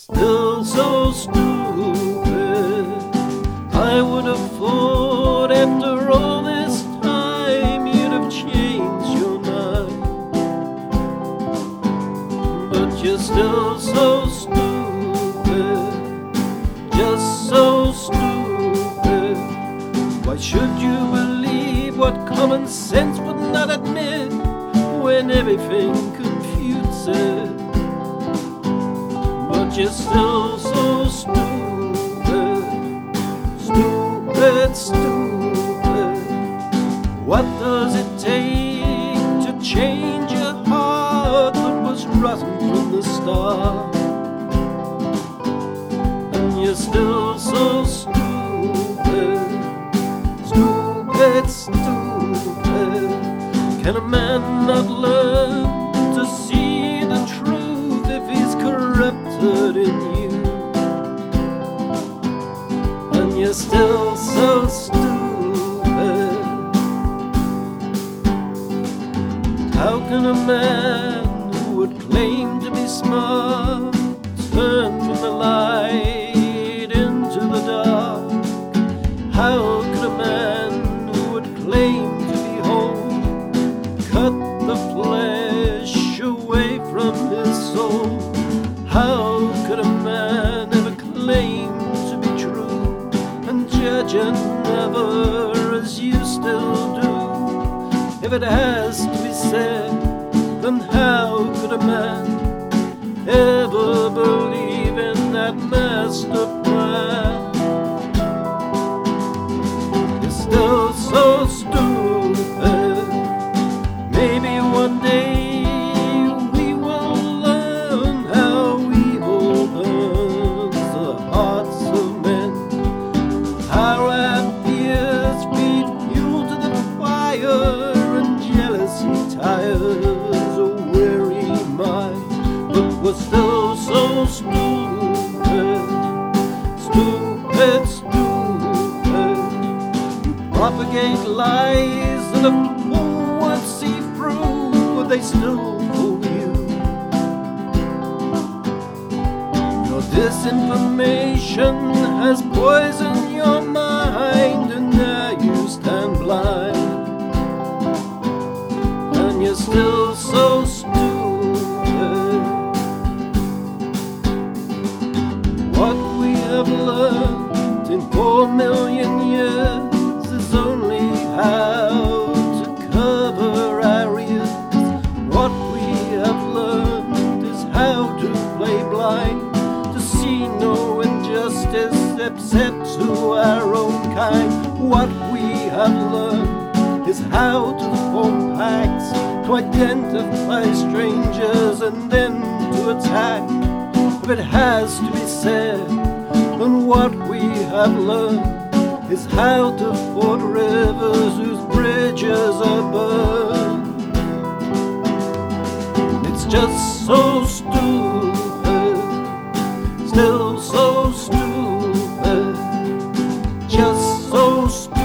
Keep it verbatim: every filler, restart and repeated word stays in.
Still so stupid. I would have thought after all this time you'd have changed your mind, but you're still so stupid, just so stupid. Why should you believe what common sense would not admit when everything confutes it? But you're still so stupid, stupid, stupid. What does it take to change a heart that was rotten from the start? And you're still so stupid, stupid, stupid. Can a man not learn to see the truth if he's corrupted in you? And you're still so stupid. How can a man who would claim to be smart turn from the light into the dark? How could a man who would claim to be whole cut the flesh away from his soul? How could a man ever claim to be true and judge another as you still do? If it has to be said, then how could a man ever believe in that master plan? You're still so stupid. Maybe one day we will learn how evil burns the hearts of men, how our fears feed fuel to the fire, and jealousy tires a weary mind. But we're still so stupid, stupid, stupid. You propagate lies that a fool won't see through, but they still fool you. Your disinformation has poisoned your mind, and now you stand blind. And you're still so stupid. What we have learned in four million years is only how to cover our ears. What we have learned is how to play blind, to see no injustice except to our own kind. What we have learned is how to form pacts, to identify strangers and then to attack. If it has to be said, then what we have learned is how to ford rivers whose bridges are burned. It's just so stupid, still so stupid, just so stupid.